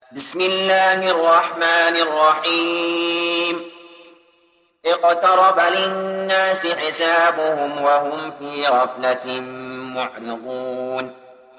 بسم الله الرحمن الرحيم. اقترب للناس حسابهم وهم في غفلة معرضون.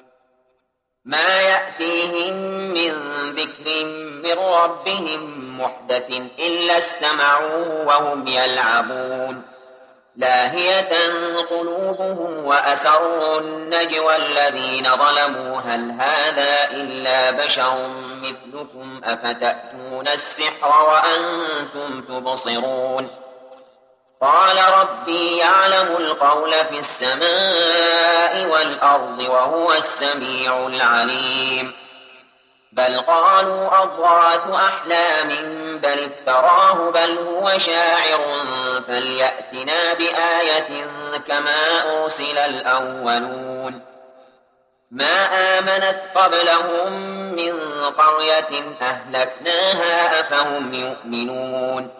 ما يأتيهم من ذكر من ربهم محدث إلا استمعوه وهم يلعبون لاهية قلوبهم وأسروا النجوى الذين ظلموا هل هذا إلا بشر مثلكم أفتأتون السحر وأنتم تبصرون. قال ربي يعلم القول في السماء والأرض وهو السميع العليم. بل قالوا أضغاث أحلام بل افتراه بل هو شاعر فليأتنا بآية كما أرسل الأولون. ما آمنت قبلهم من قرية أهلكناها أفهم يؤمنون.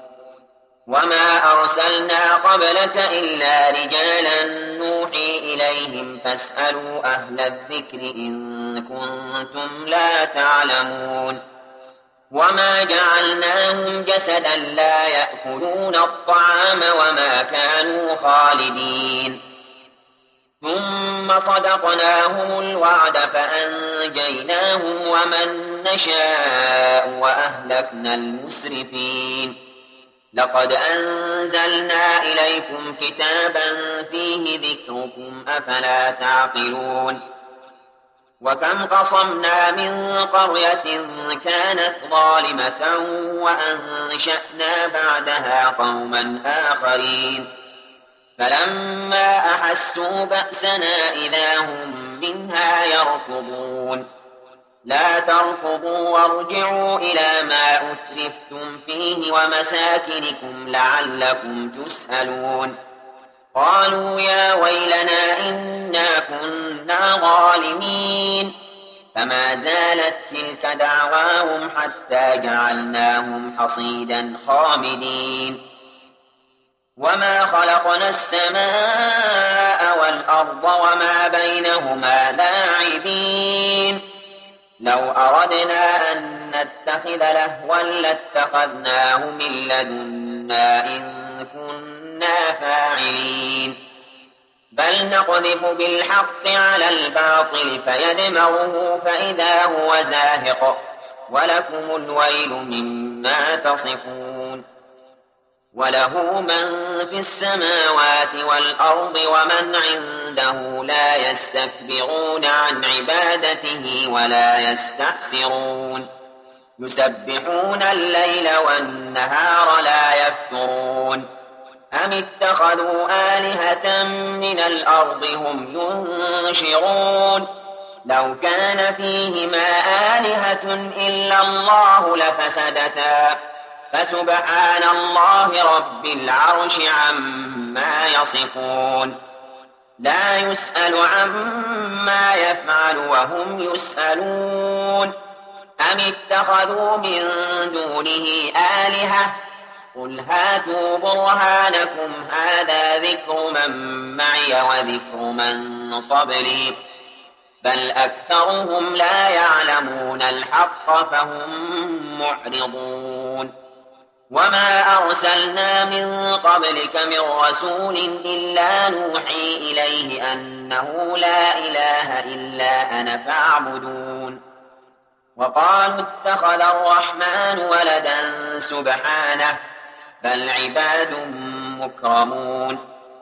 وما أرسلنا قبلك إلا رجالا نوحي إليهم فاسألوا أهل الذكر إن كنتم لا تعلمون. وما جعلناهم جسدا لا يأكلون الطعام وما كانوا خالدين. ثم صدقناهم الوعد فأنجيناهم ومن نشاء وأهلكنا المسرفين. لقد أنزلنا إليكم كتابا فيه ذكركم أفلا تعقلون. وكم قصمنا من قرية كانت ظالمة وأنشأنا بعدها قوما آخرين فلما أحسوا بأسنا إذا هم منها يركضون. لا تركضوا وارجعوا إلى ما أترفتم فيه ومساكنكم لعلكم تسألون. قالوا يا ويلنا إنا كنا ظالمين. فما زالت تلك دعواهم حتى جعلناهم حصيدا خامدين. وما خلقنا السماء والأرض وما بينهما لاعبين. لو أردنا أن نتخذ لهوا لاتخذناه من لدنا إن كنا فاعلين. بل نقذف بالحق على الباطل فيدمغه فإذا هو زاهق ولكم الويل مما تصفون. وله من في السماوات والأرض ومن عنده لا يستكبرون عن عبادته ولا يستحسرون. يسبحون الليل والنهار لا يفترون. أم اتخذوا آلهة من الأرض هم ينشرون. لو كان فيهما آلهة إلا الله لفسدتا فسبحان الله رب العرش عما يصفون. لا يسأل عما يفعل وهم يسألون. أم اتخذوا من دونه آلهة قل هاتوا برهانكم هذا ذكر من معي وذكر من قبلي بل أكثرهم لا يعلمون الحق فهم معرضون. وما أرسلنا من قبلك من رسول إلا نوحي إليه أنه لا إله إلا أنا فاعبدون. وقالوا اتخذ الرحمن ولدا سبحانه بل عباد مكرمون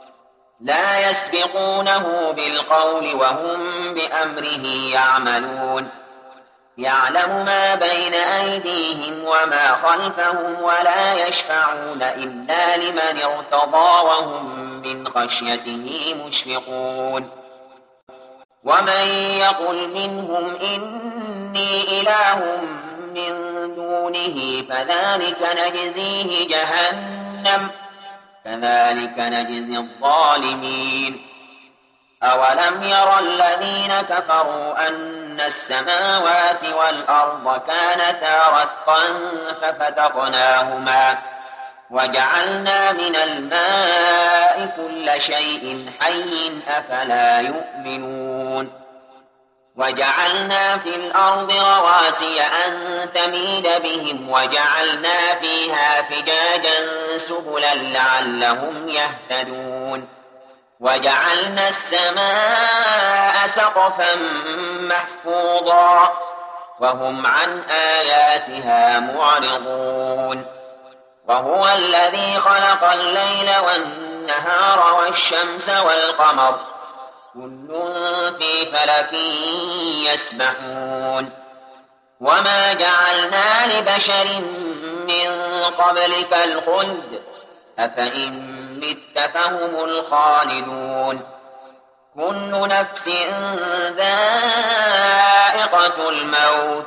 لا يسبقونه بالقول وهم بأمره يعملون. يعلم ما بين أيديهم وما خلفهم ولا يشفعون إلا لمن ارتضى وهم من خشيته مشفقون. ومن يقل منهم إني إله من دونه فذلك نجزيه جهنم كذلك نجزي الظالمين. أولم ير الذين كفروا أن السماوات والأرض كانتا رتقا ففتقناهما وجعلنا من الماء كل شيء حي أفلا يؤمنون. وجعلنا في الأرض رواسي أن تميد بهم وجعلنا فيها فجاجا سبلا لعلهم يهتدون وجعلنا السماء سقفا محفوظا وهم عن آياتها معرضون وهو الذي خلق الليل والنهار والشمس والقمر كل في فلك يسبحون وما جعلنا لبشر من قبلك الخلد أفإن مت فهم الخالدون كل نفس ذائقة الموت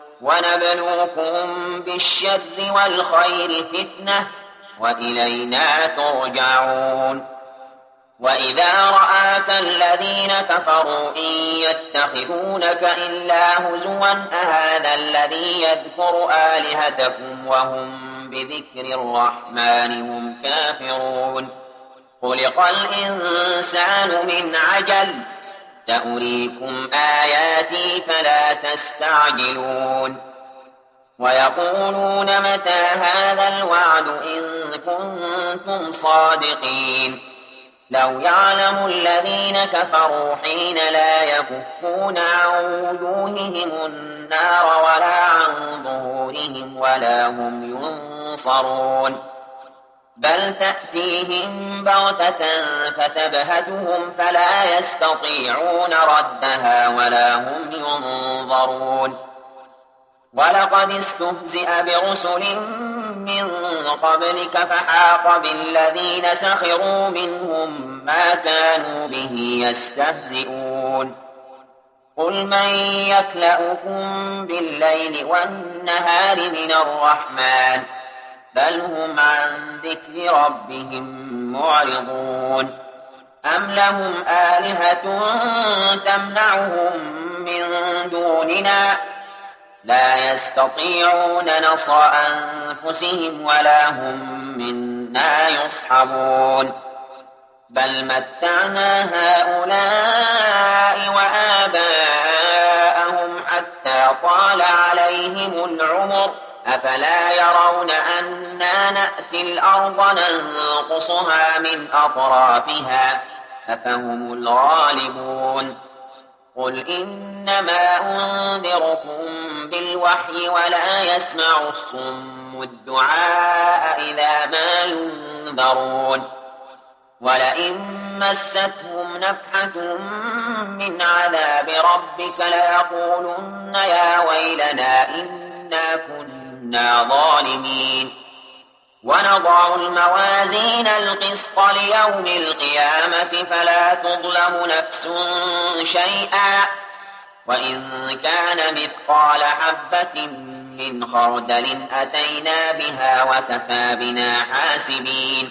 ونبلوكم بالشر والخير فتنة وإلينا ترجعون وإذا رآك الذين كفروا إن يتخذونك إلا هزوا أهذا الذي يذكر آلهتكم وهم بذكر الرحمن هم كافرون خلق الإنسان من عجل سأريكم آياتي فلا تستعجلون ويقولون متى هذا الوعد إن كنتم صادقين لو يعلم الذين كفروا حين لا يكفون عن وجوههم النار ولا عن ظهورهم ولا هم ينصرون بل تأتيهم بغتة فتبهتهم فلا يستطيعون ردها ولا هم ينظرون ولقد استهزئ برسل من قبلك فحاق بالذين سخروا منهم ما كانوا به يستهزئون قل من يكلؤكم بالليل والنهار من الرحمن بل هم عن ذكر ربهم معرضون أم لهم آلهة تمنعهم من دوننا لا يستطيعون نصر أنفسهم ولا هم منا يصحبون بل متعنا هؤلاء وآباءهم حتى طال عليهم العمر أفلا يرون أنا نأتي الأرض ننقصها من أطرافها أفهم الغالبون قل إنما أنذركم بالوحي ولا يسمع الصم الدعاء إذا ما ينذرون ولئن مستهم نفحة من عذاب ربك ليقولن يا ويلنا إنا كنا ظالمين ونضع الموازين القسط ليوم القيامة فلا تظلم نفس شيئا وإن كان مثقال حبة من خردل أتينا بها وكفى بنا حاسبين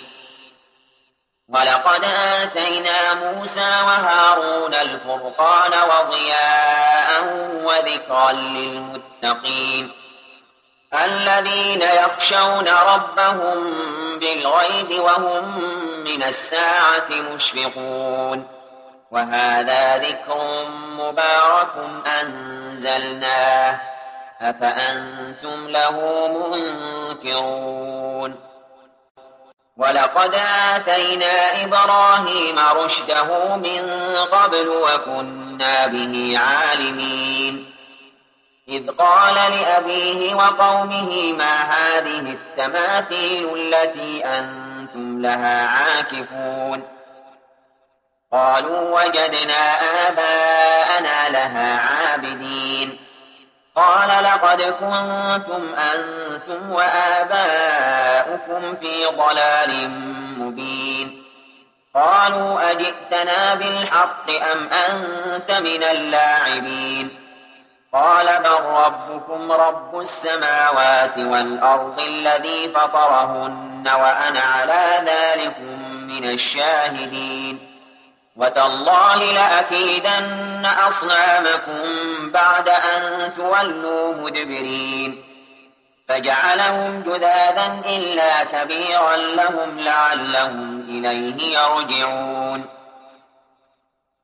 ولقد آتينا موسى وهارون الفرقان وضياء وذكرا للمتقين الذين يخشون ربهم بالغيب وهم من الساعة مشفقون وهذا ذكر مبارك أنزلناه أفأنتم له منكرون ولقد آتينا إبراهيم رشده من قبل وكنا به عالمين إذ قال لأبيه وقومه ما هذه التماثيل التي أنتم لها عاكفون قالوا وجدنا آباءنا لها عابدين قال لقد كنتم أنتم وآباؤكم في ضلال مبين قالوا أجئتنا بالحق أم أنت من اللاعبين قال بل ربكم رب السماوات والأرض الذي فطرهن وأنا على ذلكم من الشاهدين وتالله لأكيدن أصنامكم بعد أن تولوا مدبرين فجعلهم جذاذا إلا كبيرا لهم لعلهم إليه يرجعون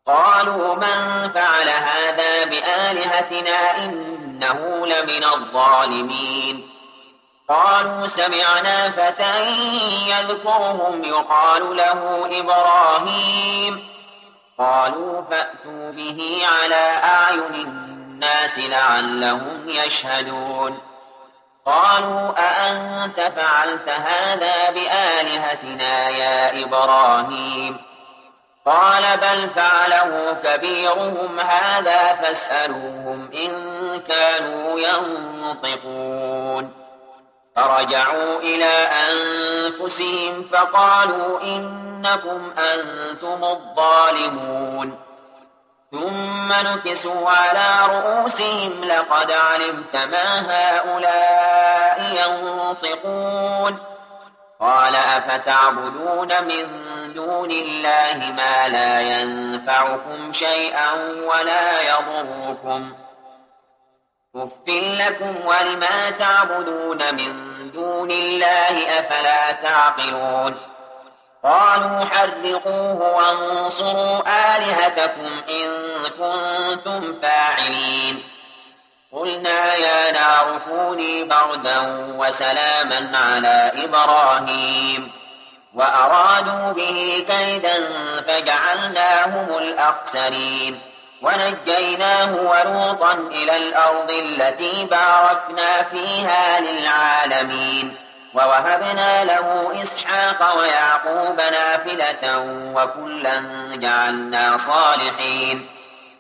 قالوا من فعل هذا بآلهتنا إنه لمن الظالمين. قالوا سمعنا فتى يذكرهم يقال له إبراهيم. قالوا فأتوا به على أعين الناس لعلهم يشهدون. قالوا أأنت فعلت هذا بآلهتنا يا إبراهيم؟ قال بل فعله كبيرهم هذا فاسألوهم إن كانوا ينطقون. فرجعوا إلى أنفسهم فقالوا إنكم أنتم الظالمون. ثم نكسوا على رؤوسهم لقد علمت ما هؤلاء ينطقون. قال أفتعبدون من دون الله ما لا ينفعكم شيئا ولا يضركم أف لكم ولما تعبدون من دون الله أفلا تعقلون. قالوا حرقوه وانصروا آلهتكم إن كنتم فاعلين. قلنا يا نار كوني بردا وسلاما على إبراهيم وأرادوا به كيدا فجعلناهم الأخسرين. ونجيناه ولوطا إلى الأرض التي باركنا فيها للعالمين. ووهبنا له إسحاق ويعقوب نافلة وكلا جعلنا صالحين.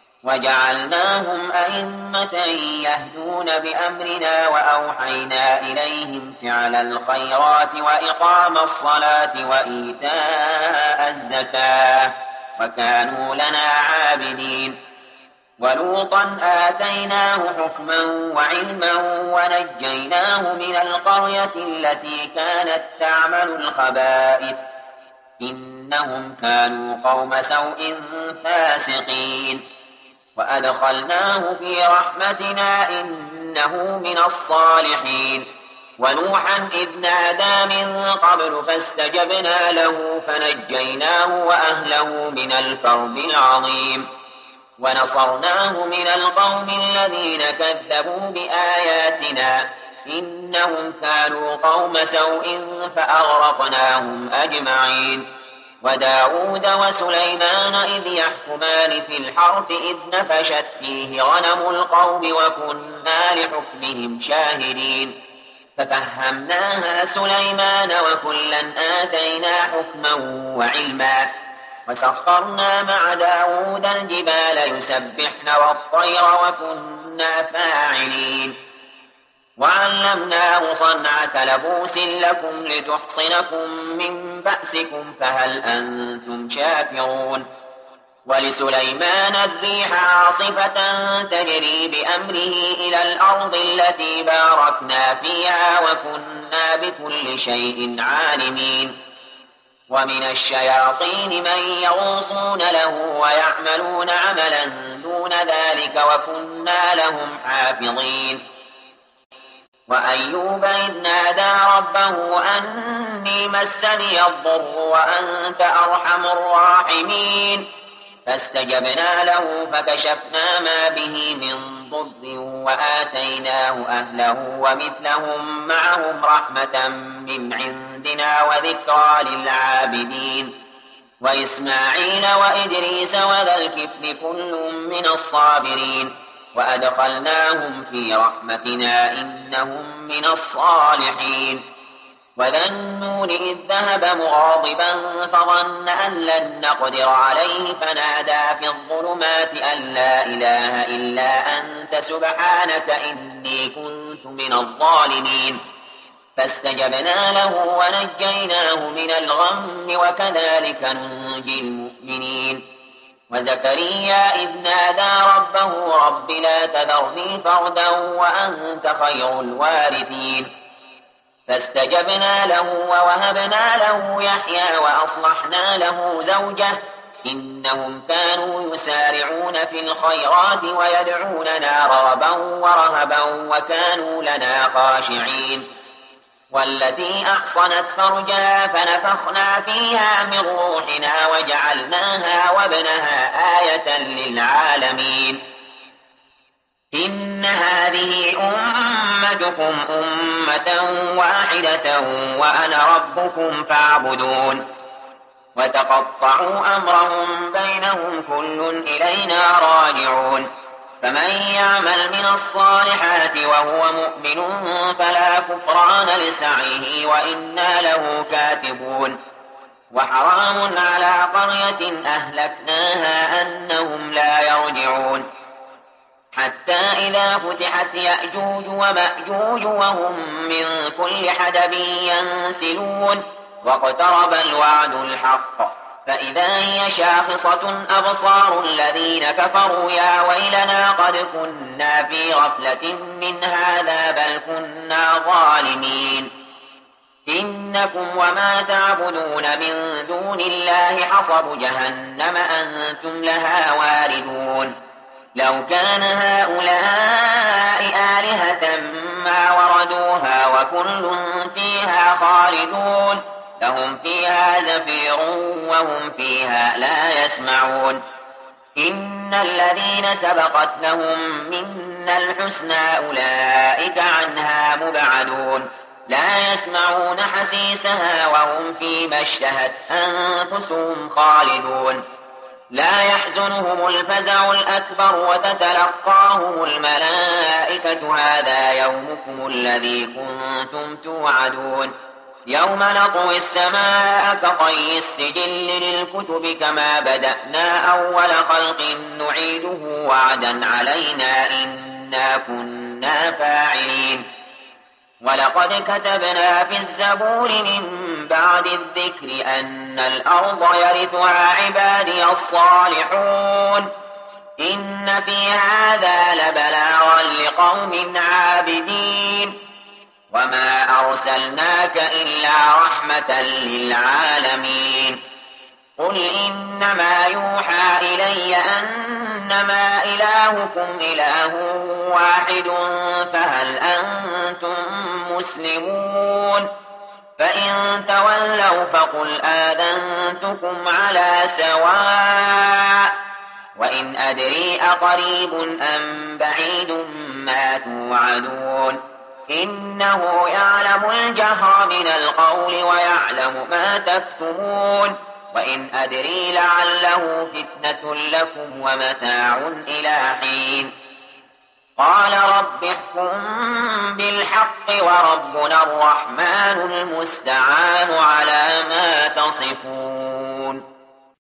وجعلناهم أئمة يهدون بأمرنا وأوحينا إليهم فعل الخيرات وإقام الصلاة وإيتاء الزكاة وكانوا لنا عابدين. ولوطا آتيناه حكما وعلما ونجيناه من القرية التي كانت تعمل الخبائث إنهم كانوا قوم سوء فاسقين. وأدخلناه في رحمتنا إنه من الصالحين. ونوحا إذ نادى من قبل فاستجبنا له فنجيناه وأهله من الكرب العظيم. ونصرناه من القوم الذين كذبوا بآياتنا إنهم كانوا قوم سوء فأغرقناهم أجمعين. وداود وسليمان إذ يحكمان في الحرث إذ نفشت فيه غنم القوم وكنا لحكمهم شاهدين. ففهمناها سليمان وكلا آتينا حكما وعلما. وسخرنا مع داود الجبال يسبحن والطير وكنا فاعلين. وعلمناه صنعة لبوس لكم لتحصنكم من بأسكم فهل أنتم شاكرون. ولسليمان الريح عاصفة تجري بأمره إلى الأرض التي باركنا فيها وكنا بكل شيء عالمين. ومن الشياطين من يغوصون له ويعملون عملا دون ذلك وكنا لهم حافظين. وأيوب إذ نادى ربه أني مسني الضر وأنت أرحم الراحمين. فاستجبنا له فكشفنا ما به من ضر وآتيناه أهله ومثلهم معهم رحمة من عندنا وذكرى للعابدين. وإسماعيل وإدريس وذا الكفل كل من الصابرين. وأدخلناهم في رحمتنا إنهم من الصالحين. وذا النون إذ ذهب مغاضبا فظن أن لن نقدر عليه فنادى في الظلمات أن لا إله إلا أنت سبحانك إني كنت من الظالمين. فاستجبنا له ونجيناه من الغم وكذلك ننجي المؤمنين. وزكريا إذ نادى ربه رب لا تذرني فردا وأنت خير الوارثين. فاستجبنا له ووهبنا له يحيى وأصلحنا له زوجه إنهم كانوا يسارعون في الخيرات ويدعوننا رغبا ورهبا وكانوا لنا خاشعين. والتي أحصنت فرجها فنفخنا فيها من روحنا وجعلناها وابنها آية للعالمين إن هذه أمتكم أمة واحدة وأنا ربكم فاعبدون وتقطعوا أمرهم بينهم كل إلينا راجعون فمن يعمل من الصالحات وهو مؤمن فلا كفران لسعيه وإنا له كاتبون وحرام على قرية أهلكناها أنهم لا يرجعون حتى إذا فتحت يأجوج ومأجوج وهم من كل حدب ينسلون واقترب الوعد الحق فإذا هي شاخصة أبصار الذين كفروا يا ويلنا قد كنا في غفلة من هذا بل كنا ظالمين إنكم وما تعبدون من دون الله حصب جهنم أنتم لها واردون لو كان هؤلاء آلهة ما وردوها وكل فيها خالدون لهم فيها زفير وهم فيها لا يسمعون إن الذين سبقت لهم منا الحسنى أولئك عنها مبعدون لا يسمعون حسيسها وهم فيما اشتهت أنفسهم خالدون لا يحزنهم الفزع الأكبر وتتلقاهم الملائكة هذا يومكم الذي كنتم توعدون يوم نطوي السماء كطي السجل للكتب كما بدأنا أول خلق نعيده وعدا علينا إنا كنا فاعلين ولقد كتبنا في الزبور من بعد الذكر أن الأرض يرثها عبادي الصالحون إن في هذا لبلاغا لقوم عابدين وما أرسلناك إلا رحمة للعالمين قل إنما يوحى إلي أنما إلهكم إله واحد فهل أنتم مسلمون فإن تولوا فقل آذنتكم على سواء وإن أدري أقريب أم بعيد ما توعدون إنه يعلم الجهر من القول ويعلم ما تكتمون وإن أدري لعله فتنة لكم ومتاع إلى حين قال رب احكم بالحق وربنا الرحمن المستعان على ما تصفون